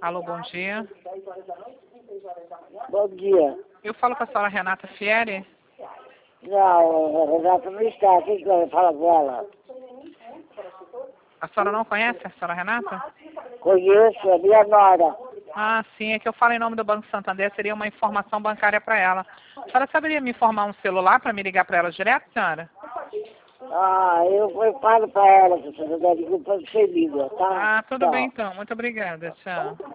Alô, bom dia. Bom dia. Eu falo com a senhora Renata Fieri. Não, a Renata não está. Quem que vai falar com ela? A senhora não conhece a senhora Renata? Conheço, é minha nora. Ah, sim, é que eu falo em nome do Banco Santander, seria uma informação bancária para ela. A senhora saberia me informar um celular para me ligar para ela direto, senhora? Eu falo para ela que você deve ir para você liga, tá? Ah, tudo Tchau. bem então. Muito obrigada. Tchau.